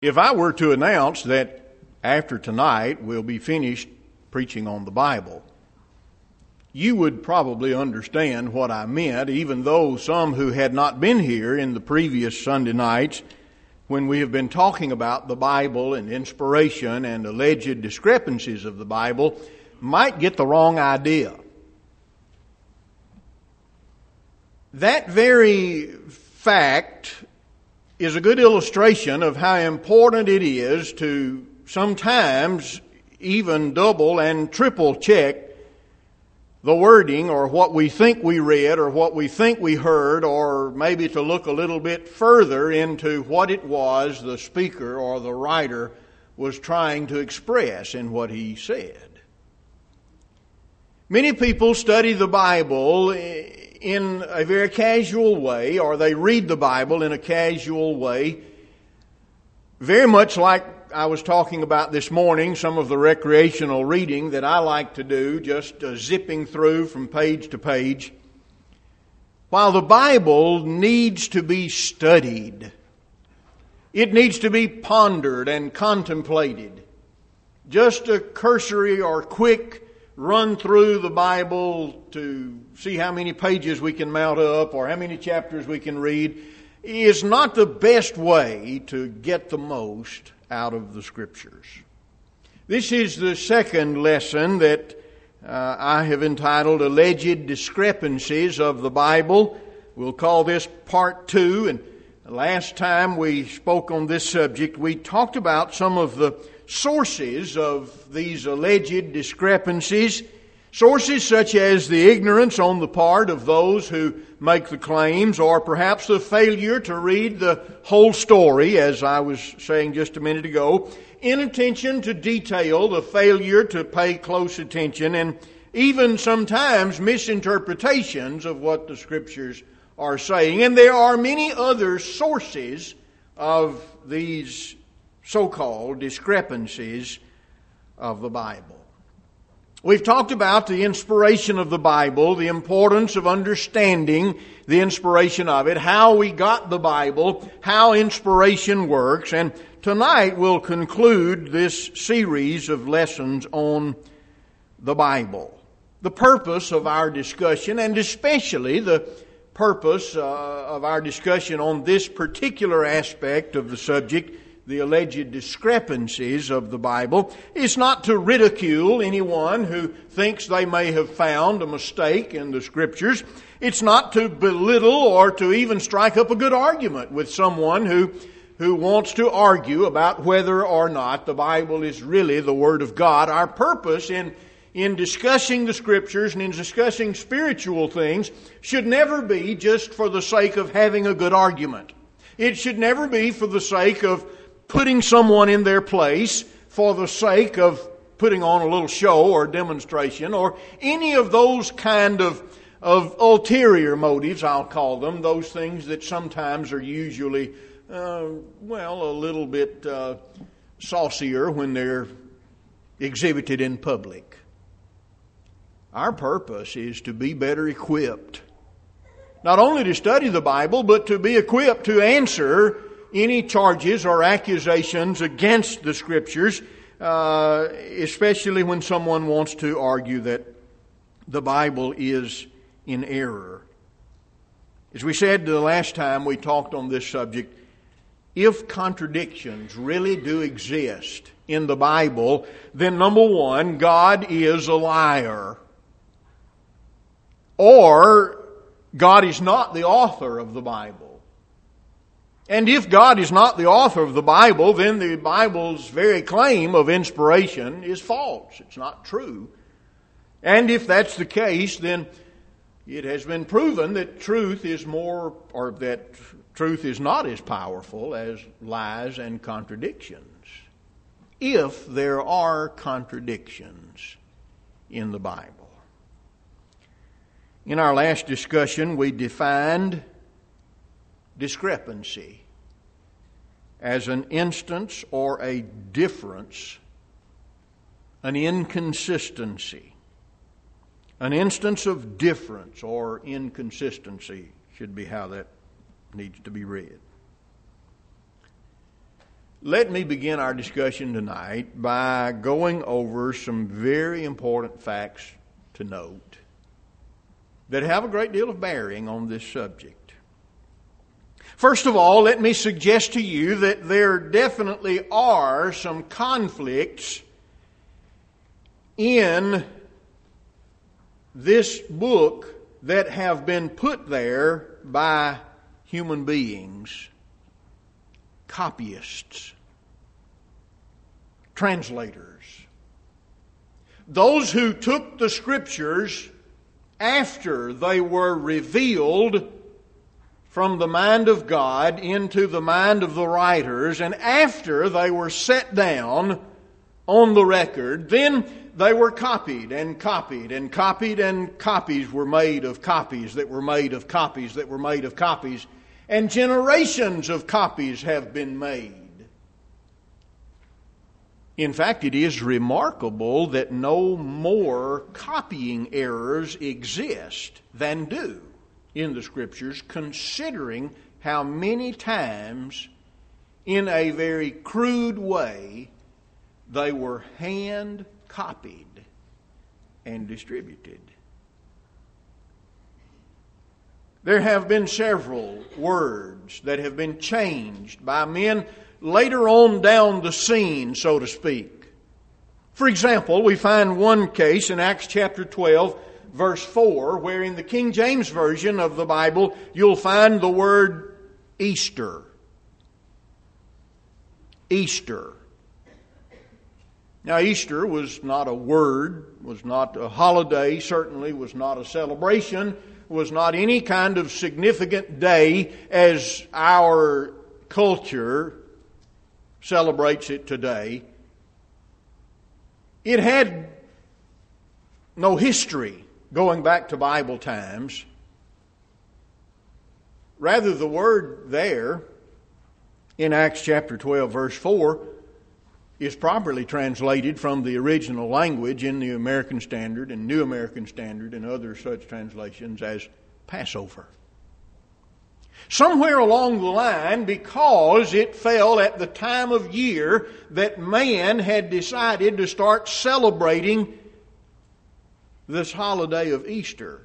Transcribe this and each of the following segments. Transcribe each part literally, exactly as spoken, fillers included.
If I were to announce that after tonight we'll be finished preaching on the Bible, you would probably understand what I meant, even though some who had not been here in the previous Sunday nights, when we have been talking about the Bible and inspiration and alleged discrepancies of the Bible, might get the wrong idea. That very fact is a good illustration of how important it is to sometimes even double and triple check the wording or what we think we read or what we think we heard, or maybe to look a little bit further into what it was the speaker or the writer was trying to express in what he said. Many people study the Bible in a very casual way, or they read the Bible in a casual way, very much like I was talking about this morning, some of the recreational reading that I like to do, just uh, zipping through from page to page. While the Bible needs to be studied, it needs to be pondered and contemplated. Just a cursory or quick run through the Bible to see how many pages we can mount up or how many chapters we can read is not the best way to get the most out of the Scriptures. This is the second lesson that uh, I have entitled Alleged Discrepancies of the Bible. We'll call this part two. And last time we spoke on this subject, we talked about some of the sources of these alleged discrepancies. Sources such as the ignorance on the part of those who make the claims, or perhaps the failure to read the whole story, as I was saying just a minute ago, inattention to detail, the failure to pay close attention, and even sometimes misinterpretations of what the Scriptures are saying. And there are many other sources of these so-called discrepancies of the Bible. We've talked about the inspiration of the Bible, the importance of understanding the inspiration of it, how we got the Bible, how inspiration works, and tonight we'll conclude this series of lessons on the Bible. The purpose of our discussion, and especially the purpose uh, of our discussion on this particular aspect of the subject, the alleged discrepancies of the Bible, is not to ridicule anyone who thinks they may have found a mistake in the Scriptures. It's not to belittle or to even strike up a good argument with someone who, who wants to argue about whether or not the Bible is really the Word of God. Our purpose in, in discussing the Scriptures and in discussing spiritual things should never be just for the sake of having a good argument. It should never be for the sake of putting someone in their place, for the sake of putting on a little show or demonstration, or any of those kind of, of ulterior motives, I'll call them, those things that sometimes are usually, uh, well, a little bit uh, saucier when they're exhibited in public. Our purpose is to be better equipped, not only to study the Bible, but to be equipped to answer any charges or accusations against the Scriptures, uh, especially when someone wants to argue that the Bible is in error. As we said the last time we talked on this subject, if contradictions really do exist in the Bible, then number one, God is a liar. Or God is not the author of the Bible. And if God is not the author of the Bible, then the Bible's very claim of inspiration is false. It's not true. And if that's the case, then it has been proven that truth is more, or that truth is not as powerful as lies and contradictions. If there are contradictions in the Bible. In our last discussion, we defined discrepancy as an instance or a difference, an inconsistency. An instance of difference or inconsistency should be how that needs to be read. Let me begin our discussion tonight by going over some very important facts to note that have a great deal of bearing on this subject. First of all, let me suggest to you that there definitely are some conflicts in this book that have been put there by human beings, copyists, translators, those who took the Scriptures after they were revealed from the mind of God into the mind of the writers, and after they were set down on the record, then they were copied and copied and copied, and copies were made of copies that were made of copies that were made of copies, and generations of copies have been made. In fact, it is remarkable that no more copying errors exist than do in the Scriptures, considering how many times, in a very crude way, they were hand copied and distributed. There have been several words that have been changed by men later on down the scene, so to speak. For example, we find one case in Acts chapter twelve, verse four, where in the King James Version of the Bible, you'll find the word Easter. Easter. Now, Easter was not a word, was not a holiday, certainly was not a celebration, was not any kind of significant day as our culture celebrates it today. It had no history going back to Bible times. Rather, the word there in Acts chapter twelve, verse four, is properly translated from the original language in the American Standard and New American Standard and other such translations as Passover. Somewhere along the line, because it fell at the time of year that man had decided to start celebrating this holiday of Easter,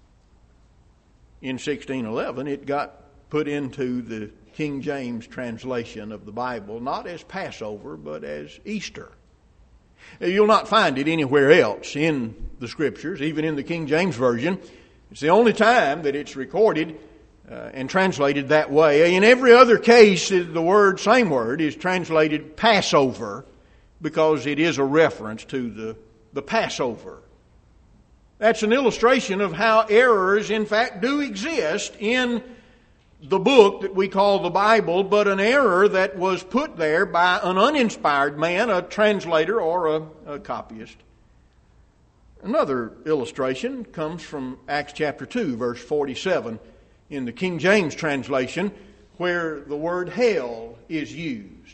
in sixteen eleven, it got put into the King James translation of the Bible, not as Passover, but as Easter. You'll not find it anywhere else in the Scriptures, even in the King James Version. It's the only time that it's recorded uh, and translated that way. In every other case, the word, same word, is translated Passover because it is a reference to the, the Passover. That's an illustration of how errors, in fact, do exist in the book that we call the Bible, but an error that was put there by an uninspired man, a translator or a, a copyist. Another illustration comes from Acts chapter two, verse forty-seven, in the King James translation, where the word hell is used.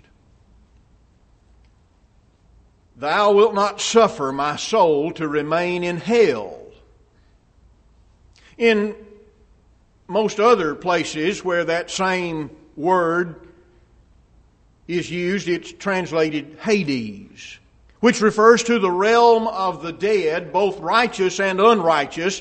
Thou wilt not suffer my soul to remain in hell. In most other places where that same word is used, it's translated Hades, which refers to the realm of the dead, both righteous and unrighteous.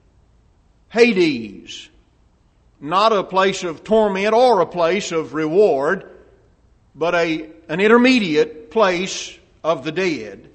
Hades, not a place of torment or a place of reward, but a, an intermediate place of the dead.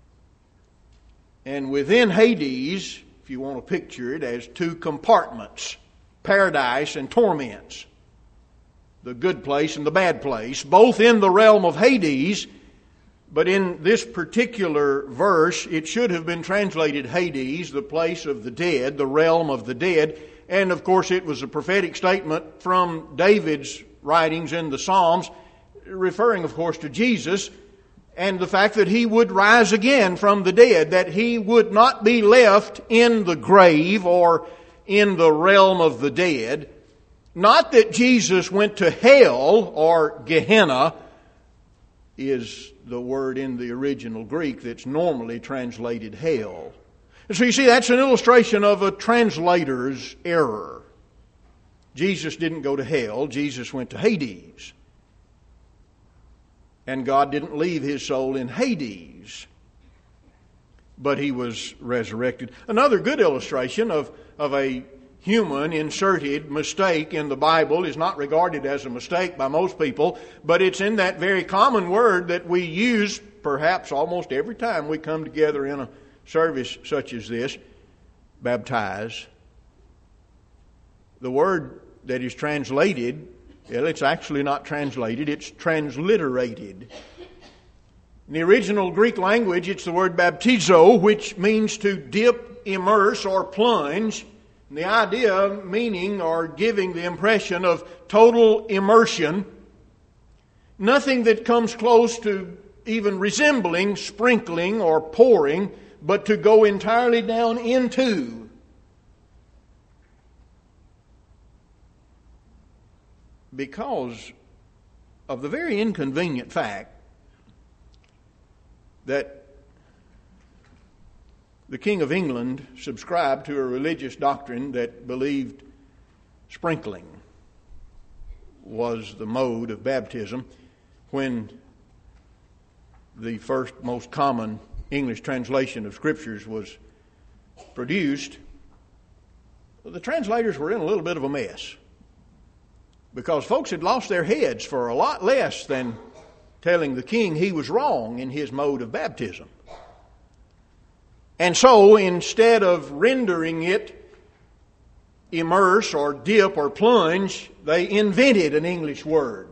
And within Hades, if you want to picture it as two compartments, paradise and torments, the good place and the bad place, both in the realm of Hades, but in this particular verse, it should have been translated Hades, the place of the dead, the realm of the dead. And of course, it was a prophetic statement from David's writings in the Psalms, referring, of course, to Jesus and the fact that he would rise again from the dead, that he would not be left in the grave or in the realm of the dead. Not that Jesus went to hell, or Gehenna is the word in the original Greek that's normally translated hell. And so you see, that's an illustration of a translator's error. Jesus didn't go to hell. Jesus went to Hades. And God didn't leave his soul in Hades, but he was resurrected. Another good illustration of, of a human inserted mistake in the Bible is not regarded as a mistake by most people, but it's in that very common word that we use perhaps almost every time we come together in a service such as this, baptize. The word that is translated, well, it's actually not translated, it's transliterated. In the original Greek language, it's the word baptizo, which means to dip, immerse, or plunge. And the idea, meaning, or giving the impression of total immersion. Nothing that comes close to even resembling sprinkling or pouring, but to go entirely down into. Because of the very inconvenient fact that the King of England subscribed to a religious doctrine that believed sprinkling was the mode of baptism when the first most common English translation of Scriptures was produced. The translators were in a little bit of a mess because folks had lost their heads for a lot less than telling the king he was wrong in his mode of baptism. And so, instead of rendering it immerse or dip or plunge, they invented an English word.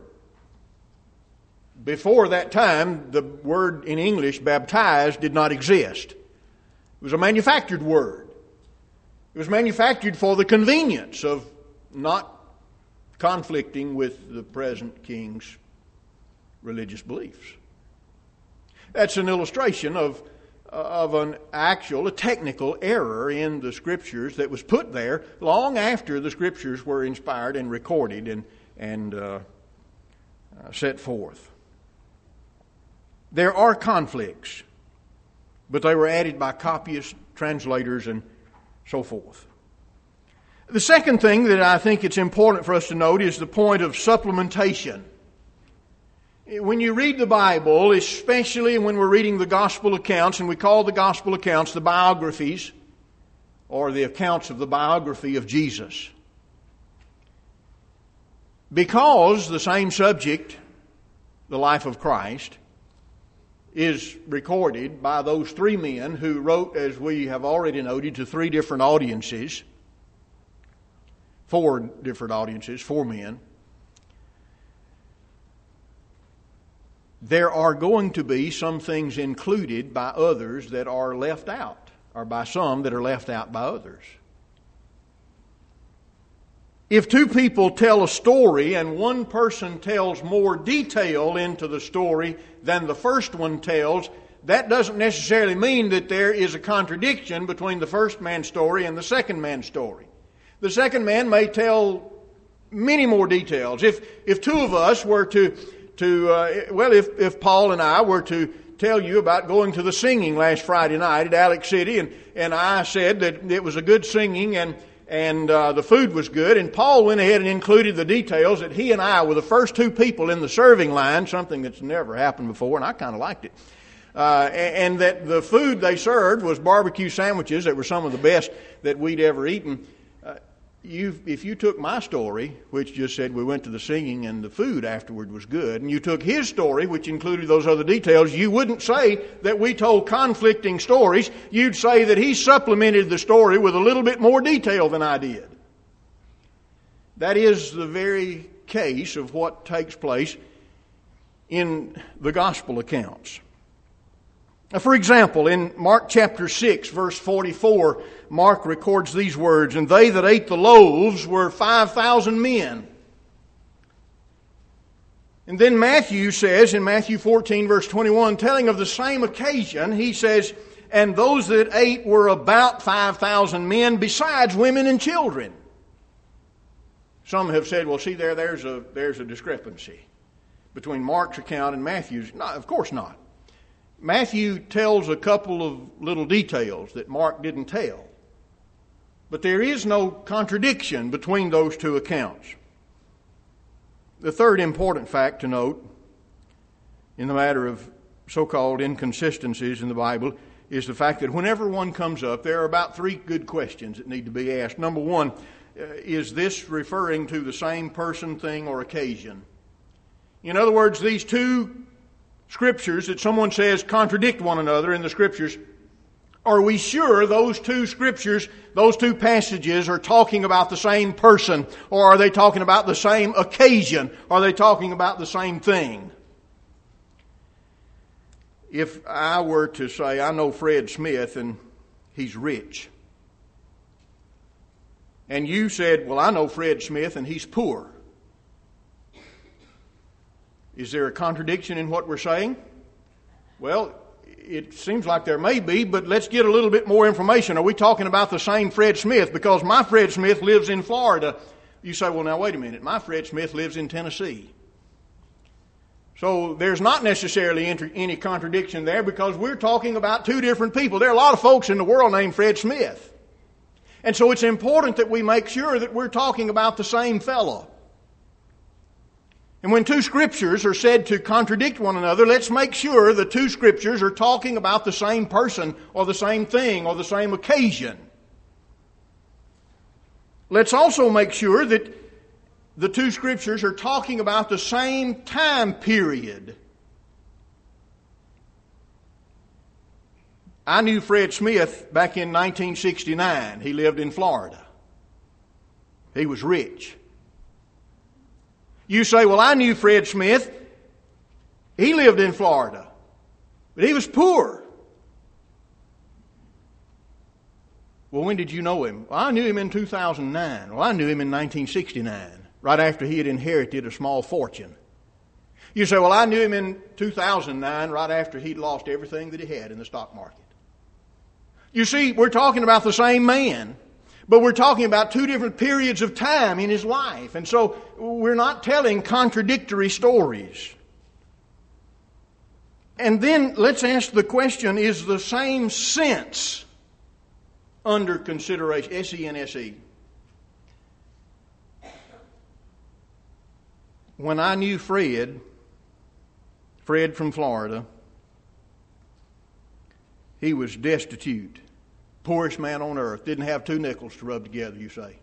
Before that time, the word in English, baptize, did not exist. It was a manufactured word. It was manufactured for the convenience of not conflicting with the present king's religious beliefs. That's an illustration of, of an actual, a technical error in the Scriptures that was put there long after the Scriptures were inspired and recorded and, and uh, uh, set forth. There are conflicts, but they were added by copyists, translators, and so forth. The second thing that I think it's important for us to note is the point of supplementation. When you read the Bible, especially when we're reading the gospel accounts, and we call the gospel accounts the biographies, or the accounts of the biography of Jesus, because the same subject, the life of Christ, is recorded by those three men who wrote, as we have already noted, to three different audiences, four different audiences, four men. There are going to be some things included by others that are left out, or by some that are left out by others. If two people tell a story and one person tells more detail into the story than the first one tells, that doesn't necessarily mean that there is a contradiction between the first man's story and the second man's story. The second man may tell many more details. If if two of us were to to uh, well, if if Paul and I were to tell you about going to the singing last Friday night at Alex City, and and I said that it was a good singing and and uh, the food was good, and Paul went ahead and included the details that he and I were the first two people in the serving line, something that's never happened before, and I kind of liked it. Uh, and, and that the food they served was barbecue sandwiches that were some of the best that we'd ever eaten. Uh, you, if you took my story, which just said we went to the singing and the food afterward was good, and you took his story, which included those other details, you wouldn't say that we told conflicting stories. You'd say that he supplemented the story with a little bit more detail than I did. That is the very case of what takes place in the gospel accounts. For example, in Mark chapter six, verse forty-four, Mark records these words, "And they that ate the loaves were five thousand men." And then Matthew says, in Matthew fourteen, verse twenty-one, telling of the same occasion, he says, "And those that ate were about five thousand men, besides women and children." Some have said, well, see, there, there's a, there's a discrepancy between Mark's account and Matthew's. No, of course not. Matthew tells a couple of little details that Mark didn't tell. But there is no contradiction between those two accounts. The third important fact to note in the matter of so-called inconsistencies in the Bible is the fact that whenever one comes up, there are about three good questions that need to be asked. Number one, uh, is this referring to the same person, thing, or occasion? In other words, these two scriptures that someone says contradict one another in the scriptures, are we sure those two scriptures, those two passages are talking about the same person? Or are they talking about the same occasion? Are they talking about the same thing? If I were to say, I know Fred Smith and he's rich. And you said, well, I know Fred Smith and he's poor. Is there a contradiction in what we're saying? Well, it seems like there may be, but let's get a little bit more information. Are we talking about the same Fred Smith? Because my Fred Smith lives in Florida. You say, well, now wait a minute. My Fred Smith lives in Tennessee. So there's not necessarily any contradiction there because we're talking about two different people. There are a lot of folks in the world named Fred Smith. And so it's important that we make sure that we're talking about the same fellow. And when two scriptures are said to contradict one another, let's make sure the two scriptures are talking about the same person or the same thing or the same occasion. Let's also make sure that the two scriptures are talking about the same time period. I knew Fred Smith back in nineteen sixty-nine. He lived in Florida. He was rich. You say, well, I knew Fred Smith. He lived in Florida, but he was poor. Well, when did you know him? Well, I knew him in two thousand nine. Well, I knew him in nineteen sixty-nine. Right after he had inherited a small fortune. You say, well, I knew him in two thousand nine, right after he'd lost everything that he had in the stock market. You see, we're talking about the same man, but we're talking about two different periods of time in his life. And so we're not telling contradictory stories. And then let's ask the question, is the same sense under consideration? S E N S E. When I knew Fred, Fred from Florida, he was destitute. Poorest man on earth. Didn't have two nickels to rub together, you say.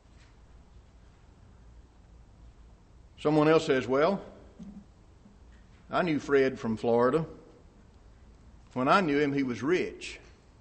Someone else says, well, I knew Fred from Florida. When I knew him, he was rich.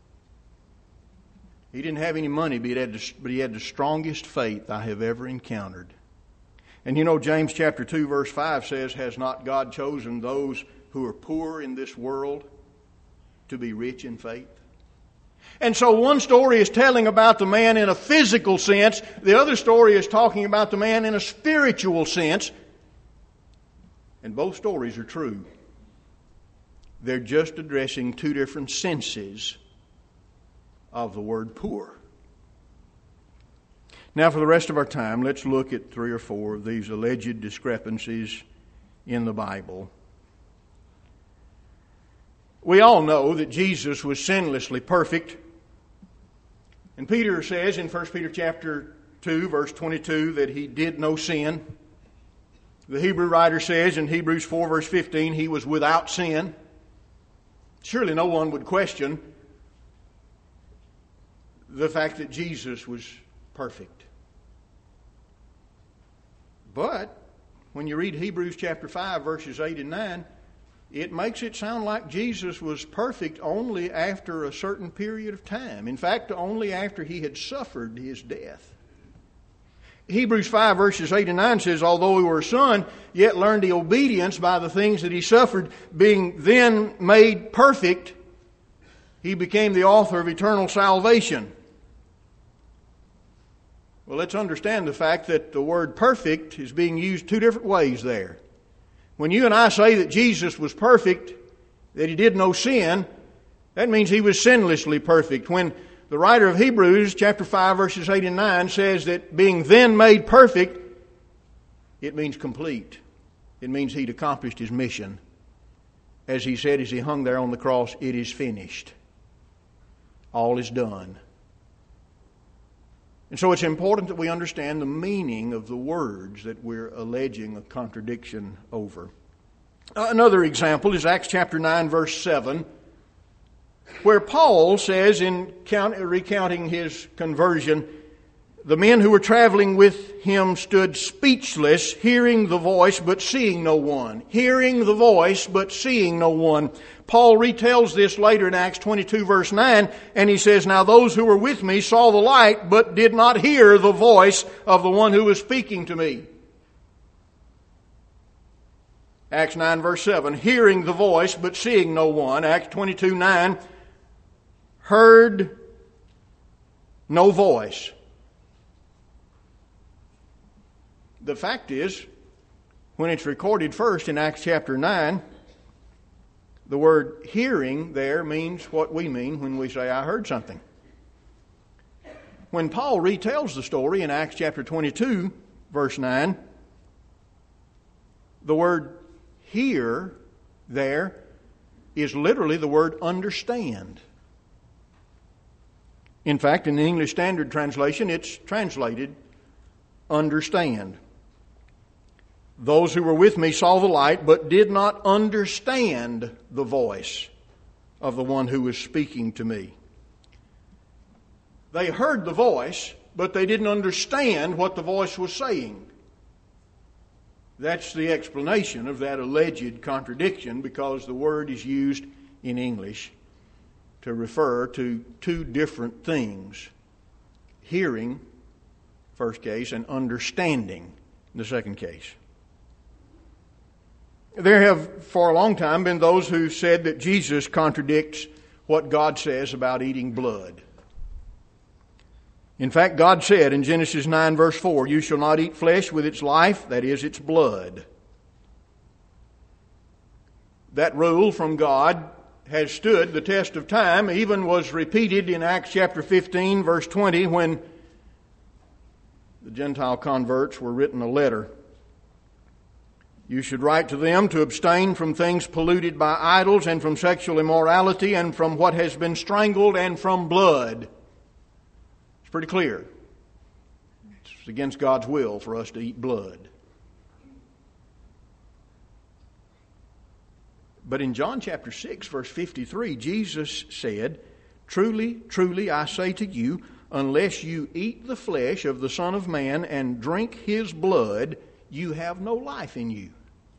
He didn't have any money, but he had the, but he had the strongest faith I have ever encountered. And you know, James chapter two verse five says, has not God chosen those who are poor in this world to be rich in faith? And so one story is telling about the man in a physical sense. The other story is talking about the man in a spiritual sense. And both stories are true. They're just addressing two different senses of the word poor. Now, for the rest of our time, let's look at three or four of these alleged discrepancies in the Bible. We all know that Jesus was sinlessly perfect. And Peter says in First Peter chapter two, verse twenty-two, that he did no sin. The Hebrew writer says in Hebrews four, verse fifteen, he was without sin. Surely no one would question the fact that Jesus was perfect. But when you read Hebrews chapter five, verses eight and nine, it makes it sound like Jesus was perfect only after a certain period of time. In fact, only after he had suffered his death. Hebrews five, verses eight and nine says, although he were a son, yet learned he obedience by the things that he suffered, being then made perfect, he became the author of eternal salvation. Well, let's understand the fact that the word perfect is being used two different ways there. When you and I say that Jesus was perfect, that he did no sin, that means he was sinlessly perfect. When the writer of Hebrews, chapter five, verses eight and nine, says that being then made perfect, it means complete. It means he'd accomplished his mission. As he said as he hung there on the cross, it is finished. All is done. And so it's important that we understand the meaning of the words that we're alleging a contradiction over. Another example is Acts chapter nine, verse seven, where Paul says, in count, recounting his conversion, the men who were traveling with him stood speechless, hearing the voice but seeing no one. Hearing the voice but seeing no one. Paul retells this later in Acts twenty-two, verse nine, and he says, now those who were with me saw the light but did not hear the voice of the one who was speaking to me. Acts nine, verse seven, hearing the voice but seeing no one. Acts twenty-two, nine, heard no voice. The fact is, when it's recorded first in Acts chapter nine, the word hearing there means what we mean when we say, I heard something. When Paul retells the story in Acts chapter twenty-two, verse nine, the word hear there is literally the word understand. In fact, in the English Standard Translation, it's translated understand. Those who were with me saw the light, but did not understand the voice of the one who was speaking to me. They heard the voice, but they didn't understand what the voice was saying. That's the explanation of that alleged contradiction, because the word is used in English to refer to two different things. Hearing, first case, and understanding, the second case. There have for a long time been those who said that Jesus contradicts what God says about eating blood. In fact, God said in Genesis nine, verse four, you shall not eat flesh with its life, that is, its blood. That rule from God has stood the test of time, even was repeated in Acts chapter fifteen, verse twenty, when the Gentile converts were written a letter. You should write to them to abstain from things polluted by idols, and from sexual immorality, and from what has been strangled, and from blood. It's pretty clear. It's against God's will for us to eat blood. But in John chapter six, verse fifty-three, Jesus said, truly, truly, I say to you, unless you eat the flesh of the Son of Man and drink His blood, you have no life in you.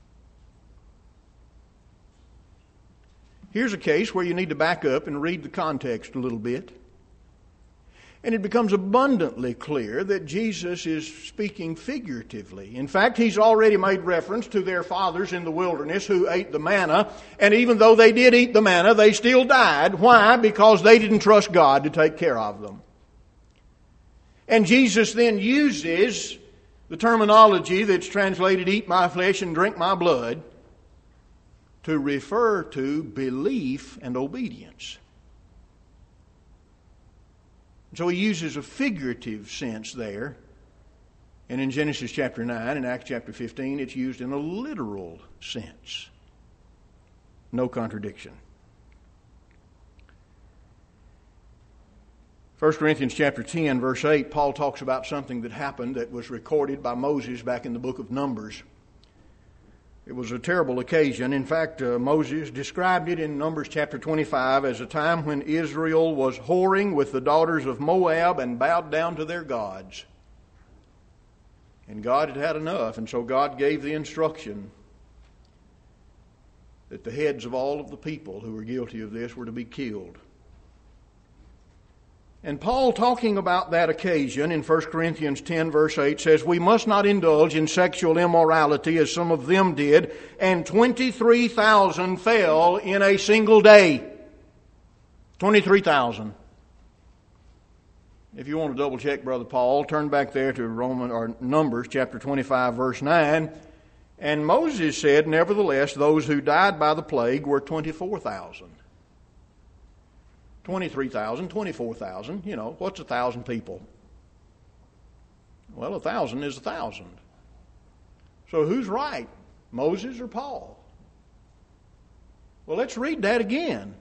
Here's a case where you need to back up and read the context a little bit. And it becomes abundantly clear that Jesus is speaking figuratively. In fact, He's already made reference to their fathers in the wilderness who ate the manna. And even though they did eat the manna, they still died. Why? Because they didn't trust God to take care of them. And Jesus then uses the terminology that's translated, eat my flesh and drink my blood, to refer to belief and obedience. So He uses a figurative sense there. And in Genesis chapter nine and Acts chapter fifteen, it's used in a literal sense. No contradiction. First Corinthians chapter ten, verse eight, Paul talks about something that happened that was recorded by Moses back in the book of Numbers. It was a terrible occasion. In fact, uh, Moses described it in Numbers chapter twenty-five as a time when Israel was whoring with the daughters of Moab and bowed down to their gods. And God had had enough, and so God gave the instruction that the heads of all of the people who were guilty of this were to be killed. And Paul, talking about that occasion in First Corinthians ten, verse eight, says, we must not indulge in sexual immorality as some of them did, and twenty-three thousand fell in a single day. twenty-three thousand. If you want to double check Brother Paul, turn back there to Roman or Numbers chapter twenty-five, verse nine. And Moses said, nevertheless, those who died by the plague were twenty-four thousand. twenty-three thousand, twenty-four thousand, you know, what's a thousand people? Well, a thousand is a thousand. So who's right, Moses or Paul? Well, let's read that again.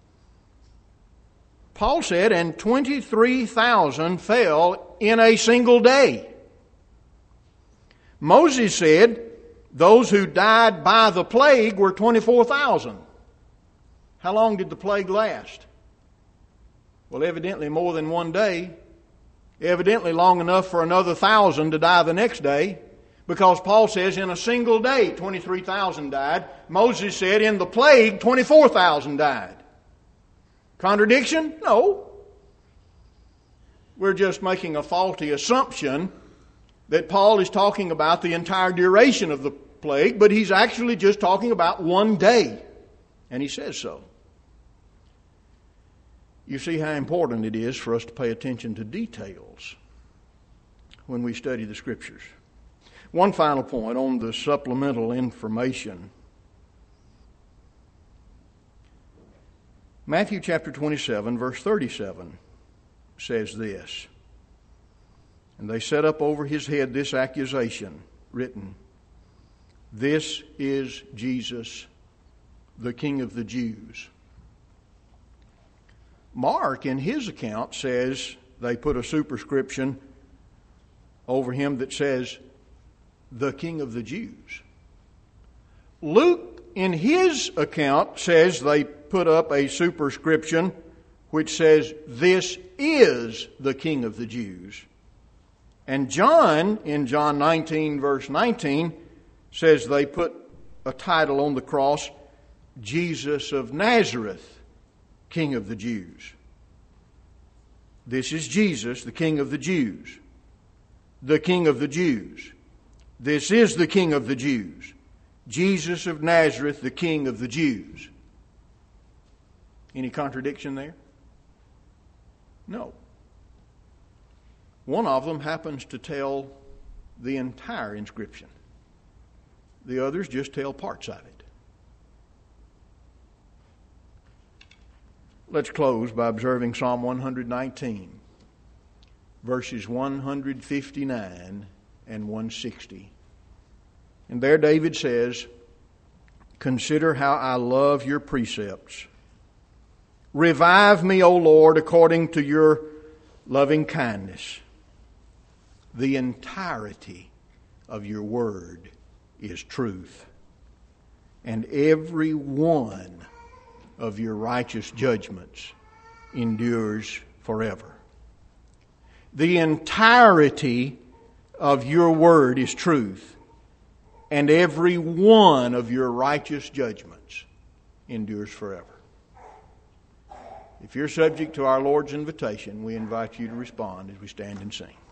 Paul said, and twenty-three thousand fell in a single day. Moses said, those who died by the plague were twenty-four thousand. How long did the plague last? Well, evidently more than one day. Evidently long enough for another thousand to die the next day. Because Paul says in a single day twenty-three thousand died. Moses said in the plague twenty-four thousand died. Contradiction? No. We're just making a faulty assumption that Paul is talking about the entire duration of the plague, but he's actually just talking about one day. And he says so. You see how important it is for us to pay attention to details when we study the Scriptures. One final point on the supplemental information. Matthew chapter twenty-seven, verse thirty-seven says this, and they set up over his head this accusation written, "This is Jesus, the King of the Jews." Mark, in his account, says they put a superscription over him that says, "The King of the Jews." Luke, in his account, says they put up a superscription which says, "This is the King of the Jews." And John, in John nineteen, verse nineteen, says they put a title on the cross, "Jesus of Nazareth, King of the Jews." This is Jesus, the King of the Jews. The King of the Jews. This is the King of the Jews. Jesus of Nazareth, the King of the Jews. Any contradiction there? No. One of them happens to tell the entire inscription. The others just tell parts of it. Let's close by observing Psalm one nineteen, verses one fifty-nine and one sixty. And there David says, "Consider how I love your precepts. Revive me, O Lord, according to your loving kindness." The entirety of your word is truth, and every one of your righteous judgments endures forever. The entirety of your word is truth, and every one of your righteous judgments endures forever. If you're subject to our Lord's invitation, we invite you to respond as we stand and sing.